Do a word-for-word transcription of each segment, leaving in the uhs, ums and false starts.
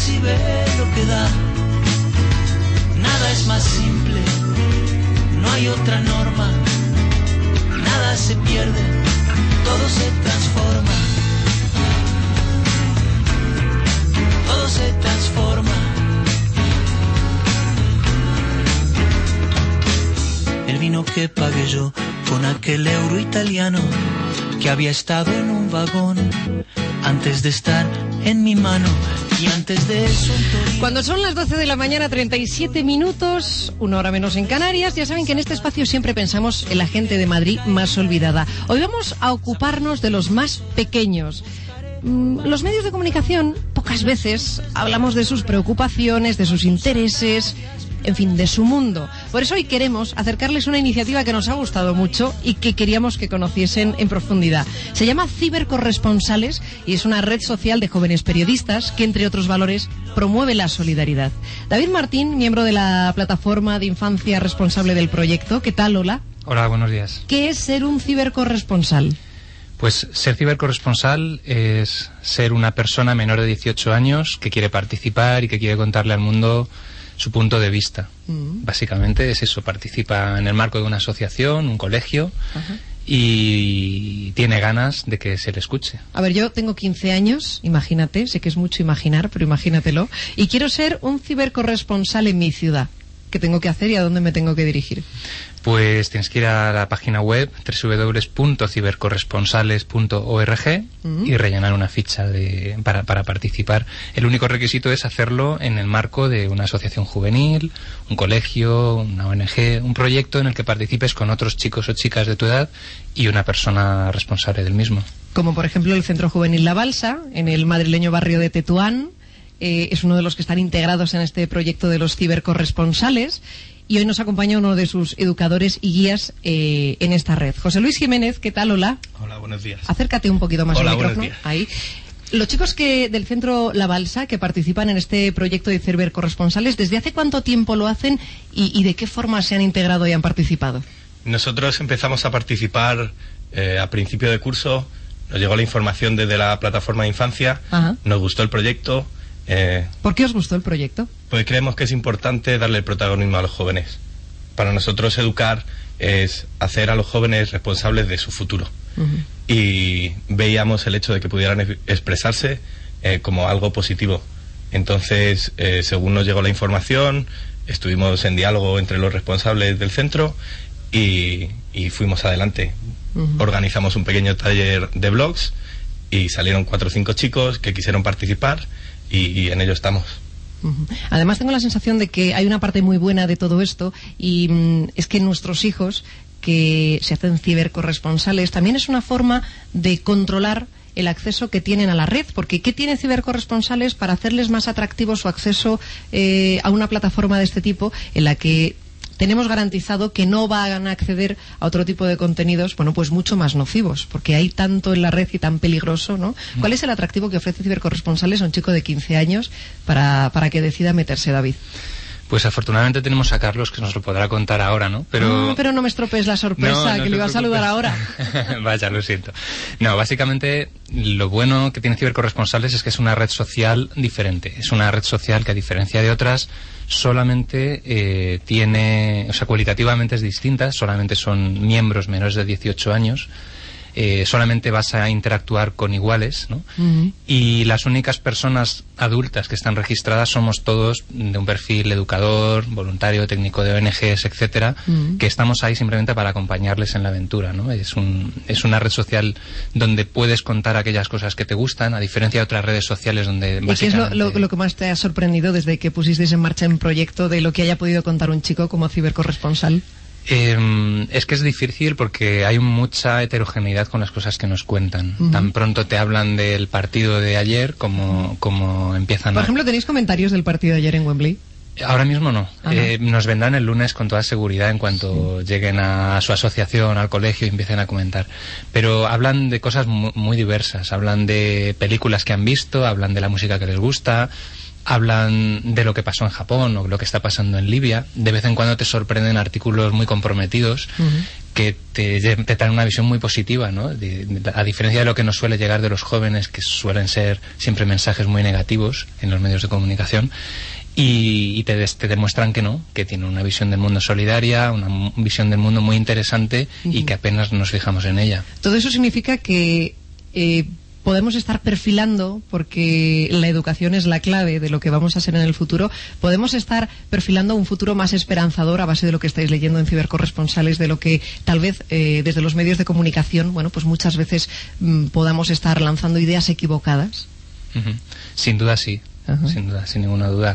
y ve lo que da. Nada es más simple, no hay otra norma. Nada se pierde, todo se transforma. Todo se transforma. El vino que pagué yo con aquel euro italiano que había estado en un vagón antes de estar en mi mano. Y antes de eso, cuando son las doce de la mañana, treinta y siete minutos, una hora menos en Canarias, ya saben que en este espacio siempre pensamos en la gente de Madrid más olvidada. Hoy vamos a ocuparnos de los más pequeños. Los medios de comunicación pocas veces hablamos de sus preocupaciones, de sus intereses, en fin, de su mundo. Por eso hoy queremos acercarles una iniciativa que nos ha gustado mucho y que queríamos que conociesen en profundidad. Se llama Cibercorresponsales y es una red social de jóvenes periodistas que, entre otros valores, promueve la solidaridad. David Martín, miembro de la plataforma de infancia responsable del proyecto. ¿Qué tal? Hola. Hola, buenos días. ¿Qué es ser un cibercorresponsal? Pues ser cibercorresponsal es ser una persona menor de dieciocho años que quiere participar y que quiere contarle al mundo su punto de vista. Mm. Básicamente es eso, participa en el marco de una asociación, un colegio, ajá, y tiene ganas de que se le escuche. A ver, yo tengo quince años, imagínate, sé que es mucho imaginar, pero imagínatelo, y quiero ser un cibercorresponsal en mi ciudad. ¿Qué tengo que hacer y a dónde me tengo que dirigir? Pues tienes que ir a la página web doble u doble u doble u punto cibercorresponsales punto org uh-huh. y rellenar una ficha de, para, para participar. El único requisito es hacerlo en el marco de una asociación juvenil, un colegio, una O N G, un proyecto en el que participes con otros chicos o chicas de tu edad y una persona responsable del mismo. Como por ejemplo el Centro Juvenil La Balsa, en el madrileño barrio de Tetuán. Eh, es uno de los que están integrados en este proyecto de los cibercorresponsales y hoy nos acompaña uno de sus educadores y guías eh, en esta red. José Luis Jiménez, ¿qué tal? Hola. Hola, buenos días. Acércate un poquito más Hola, al micrófono. buenos días. Ahí. Los chicos que del Centro La Balsa que participan en este proyecto de cibercorresponsales, ¿desde hace cuánto tiempo lo hacen y, y de qué forma se han integrado y han participado? Nosotros empezamos a participar eh, a principio de curso, nos llegó la información desde la plataforma de infancia, ajá, nos gustó el proyecto. Eh, ¿Por qué os gustó el proyecto? Pues creemos que es importante darle el protagonismo a los jóvenes. Para nosotros educar es hacer a los jóvenes responsables de su futuro. Uh-huh. Y veíamos el hecho de que pudieran expresarse eh, como algo positivo. Entonces, eh, según nos llegó la información, estuvimos en diálogo entre los responsables del centro y, y fuimos adelante. Uh-huh. Organizamos un pequeño taller de blogs y salieron cuatro o cinco chicos que quisieron participar. Y, y en ello estamos. Uh-huh. Además tengo la sensación de que hay una parte muy buena de todo esto y mm, es que nuestros hijos que se hacen cibercorresponsales también es una forma de controlar el acceso que tienen a la red, porque ¿qué tienen cibercorresponsales para hacerles más atractivo su acceso eh, a una plataforma de este tipo en la que tenemos garantizado que no van a acceder a otro tipo de contenidos, bueno, pues mucho más nocivos, porque hay tanto en la red y tan peligroso, ¿no? ¿Cuál es el atractivo que ofrece Cibercorresponsales a un chico de quince años para, para que decida meterse, David? Pues afortunadamente tenemos a Carlos, que nos lo podrá contar ahora, ¿no? Pero, ah, pero no me estropees la sorpresa, no, no que le iba a saludar ahora. Vaya, lo siento. No, básicamente lo bueno que tiene Cibercorresponsales es que es una red social diferente. Es una red social que, a diferencia de otras, solamente eh, tiene, o sea, cualitativamente es distinta, solamente son miembros menores de dieciocho años. Eh, solamente vas a interactuar con iguales, ¿no? Uh-huh. Y las únicas personas adultas que están registradas somos todos de un perfil educador, voluntario, técnico de O N Ges, etcétera, uh-huh, que estamos ahí simplemente para acompañarles en la aventura, ¿no? Es un, es una red social donde puedes contar aquellas cosas que te gustan, a diferencia de otras redes sociales donde básicamente... ¿Y qué es lo, lo, lo que más te ha sorprendido desde que pusisteis en marcha un proyecto de lo que haya podido contar un chico como cibercorresponsal? Eh, es que es difícil porque hay mucha heterogeneidad con las cosas que nos cuentan. Uh-huh. Tan pronto te hablan del partido de ayer como, como empiezan Por a... ejemplo, ¿tenéis comentarios del partido de ayer en Wembley? Ahora mismo no. Eh, nos vendrán el lunes con toda seguridad en cuanto sí. lleguen a su asociación, al colegio y empiecen a comentar. Pero hablan de cosas muy, muy diversas. Hablan de películas que han visto, hablan de la música que les gusta, hablan de lo que pasó en Japón o lo que está pasando en Libia. De vez en cuando te sorprenden artículos muy comprometidos uh-huh. que te, te dan una visión muy positiva, ¿no? De, de, a diferencia de lo que nos suele llegar de los jóvenes, que suelen ser siempre mensajes muy negativos en los medios de comunicación. Y, y te, te demuestran que no, que tienen una visión del mundo solidaria, una visión del mundo muy interesante uh-huh. y que apenas nos fijamos en ella. Todo eso significa que eh, podemos estar perfilando, porque la educación es la clave de lo que vamos a ser en el futuro, podemos estar perfilando un futuro más esperanzador a base de lo que estáis leyendo en Cibercorresponsales, de lo que tal vez eh, desde los medios de comunicación, bueno, pues muchas veces mm, podamos estar lanzando ideas equivocadas. Uh-huh. Sin duda sí. Uh-huh. Sin duda, sin ninguna duda.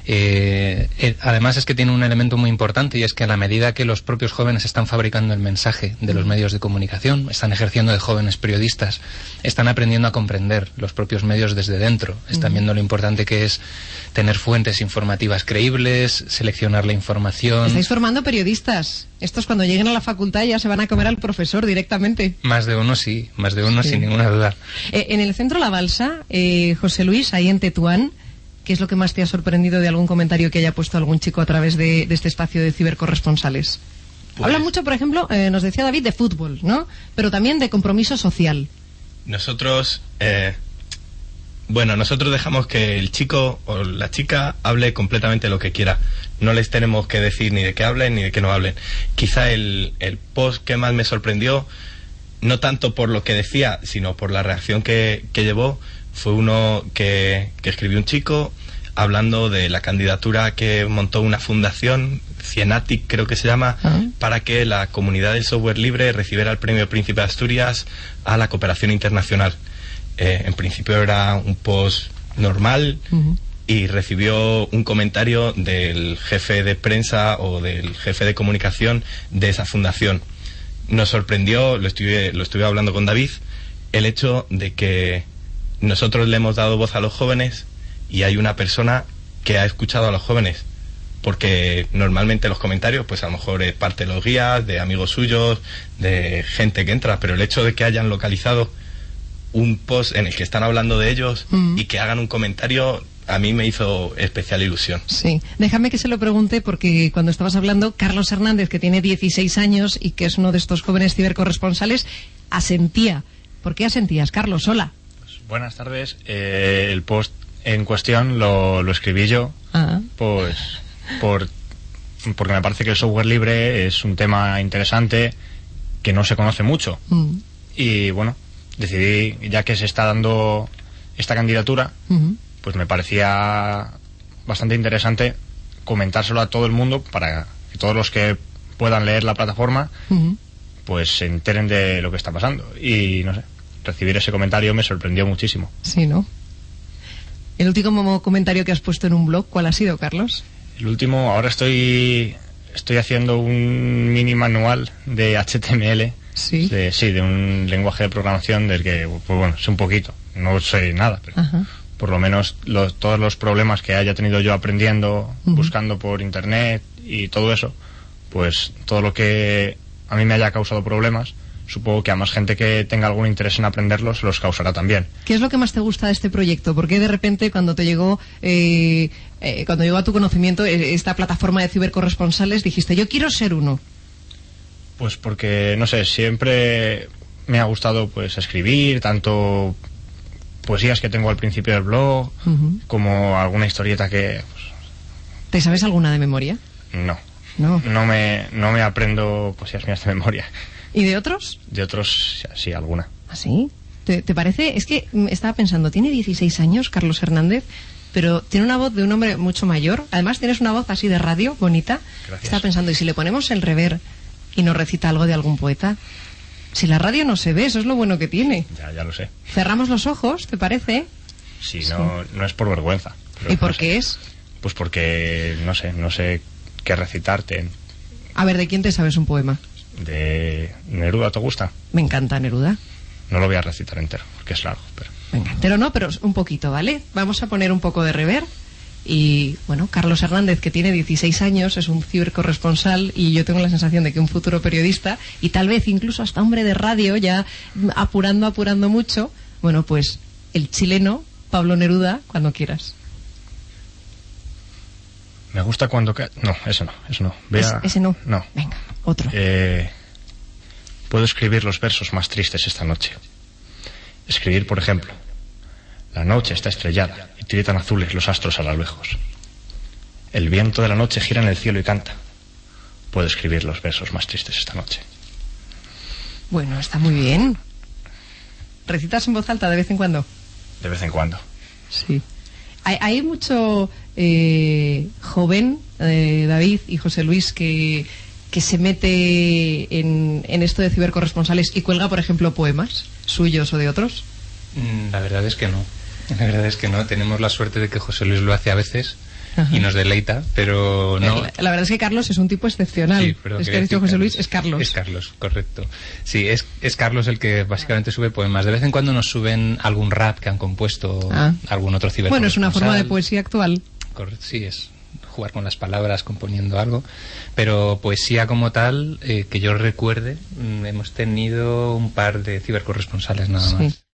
Eh, eh, además es que tiene un elemento muy importante, y es que a la medida que los propios jóvenes están fabricando el mensaje de los medios de comunicación, están ejerciendo de jóvenes periodistas, están aprendiendo a comprender los propios medios desde dentro, están uh-huh. viendo lo importante que es tener fuentes informativas creíbles, seleccionar la información. Estáis formando periodistas. Estos cuando lleguen a la facultad ya se van a comer al profesor directamente. Más de uno sí, más de uno sí. sin ninguna duda. Eh, en el centro La Balsa, eh, José Luis, ahí en Tetuán, ¿qué es lo que más te ha sorprendido de algún comentario que haya puesto algún chico a través de, de este espacio de Cibercorresponsales? Pues, habla mucho, por ejemplo, eh, nos decía David, de fútbol, ¿no? Pero también de compromiso social. Nosotros, eh, bueno, nosotros dejamos que el chico o la chica hable completamente lo que quiera. No les tenemos que decir ni de qué hablen ni de qué no hablen. Quizá el, el post que más me sorprendió, no tanto por lo que decía, sino por la reacción que, que llevó, fue uno que, que escribió un chico hablando de la candidatura que montó una fundación, Cienatic creo que se llama, uh-huh. para que la comunidad del software libre recibiera el premio Príncipe de Asturias a la cooperación internacional. Eh, en principio era un post normal uh-huh. y recibió un comentario del jefe de prensa o del jefe de comunicación de esa fundación. Nos sorprendió, lo estuve, lo estuve hablando con David, el hecho de que nosotros le hemos dado voz a los jóvenes y hay una persona que ha escuchado a los jóvenes, porque normalmente los comentarios pues a lo mejor es parte de los guías, de amigos suyos, de gente que entra, pero el hecho de que hayan localizado un post en el que están hablando de ellos mm. y que hagan un comentario, a mí me hizo especial ilusión. Sí, déjame que se lo pregunte, porque cuando estabas hablando, Carlos Hernández, que tiene dieciséis años y que es uno de estos jóvenes cibercorresponsales, asentía. ¿Por qué asentías, Carlos? Hola. Buenas tardes. Eh, el post en cuestión lo, lo escribí yo, ah. pues por, porque me parece que el software libre es un tema interesante que no se conoce mucho. Mm. Y bueno, decidí, ya que se está dando esta candidatura, uh-huh. pues me parecía bastante interesante comentárselo a todo el mundo para que todos los que puedan leer la plataforma uh-huh. pues se enteren de lo que está pasando. Y no sé, recibir ese comentario me sorprendió muchísimo. Sí, ¿no? El último comentario que has puesto en un blog, ¿cuál ha sido, Carlos? El último, ahora estoy estoy haciendo un mini manual de H T M L. Sí. De, sí, de un lenguaje de programación del que, pues bueno, sé un poquito. No sé nada, pero Ajá. por lo menos los, todos los problemas que haya tenido yo aprendiendo, uh-huh. buscando por internet y todo eso, pues todo lo que a mí me haya causado problemas, supongo que a más gente que tenga algún interés en aprenderlos los causará también. ¿Qué es lo que más te gusta de este proyecto? ¿Por qué de repente cuando te llegó eh, eh, cuando llegó a tu conocimiento eh, esta plataforma de cibercorresponsales dijiste, yo quiero ser uno? Pues porque, no sé, siempre me ha gustado pues escribir, tanto poesías que tengo al principio del blog, uh-huh. como alguna historieta que... Pues... ¿Te sabes alguna de memoria? No. No. No me, no me aprendo poesías mías de memoria. ¿Y de otros? De otros, sí, alguna. ¿Ah, sí? ¿Te, te parece? Es que estaba pensando, tiene dieciséis años Carlos Hernández, pero tiene una voz de un hombre mucho mayor. Además tienes una voz así de radio, bonita. Gracias. Estaba pensando, ¿y si le ponemos el rever y nos recita algo de algún poeta? Si la radio no se ve, eso es lo bueno que tiene. Ya, ya lo sé. Cerramos los ojos, ¿te parece? Sí, no, sí. no es por vergüenza. ¿Y por no qué sé. es? Pues porque, no sé, no sé qué recitarte. A ver, ¿de quién te sabes un poema? De Neruda, ¿te gusta? Me encanta Neruda. No lo voy a recitar entero, porque es largo, pero... Venga, entero no, pero un poquito, ¿vale? Vamos a poner un poco de rever. Y, bueno, Carlos Hernández, que tiene dieciséis años, es un cibercorresponsal y yo tengo la sensación de que un futuro periodista y tal vez incluso hasta hombre de radio, ya apurando, apurando mucho. Bueno, pues el chileno Pablo Neruda, cuando quieras. Me gusta cuando... Ca... No, eso no, eso no. Vea... ¿Es, ese no? No. Venga, otro. Eh, puedo escribir los versos más tristes esta noche. Escribir, por ejemplo: la noche está estrellada y tiritan azules los astros a lo lejos. El viento de la noche gira en el cielo y canta. Puedo escribir los versos más tristes esta noche. Bueno, está muy bien. ¿Recitas en voz alta de vez en cuando? De vez en cuando. Sí. Hay, hay mucho eh, joven, eh, David y José Luis, que, que se mete en, en esto de cibercorresponsales y cuelga, por ejemplo, poemas suyos o de otros. La verdad es que no. La verdad es que no. Tenemos la suerte de que José Luis lo hace a veces. Ajá. Y nos deleita, pero no. La, la verdad es que Carlos es un tipo excepcional. Sí, pero es que ha dicho José Carlos, Luis, es Carlos. Es Carlos, correcto. Sí, es, es Carlos el que básicamente sube poemas. De vez en cuando nos suben algún rap que han compuesto, ah. algún otro cibercorresponsal. Bueno, es una forma de poesía actual. Correcto, sí, es jugar con las palabras, componiendo algo. Pero poesía como tal, eh, que yo recuerde, hemos tenido un par de cibercorresponsales nada sí. más.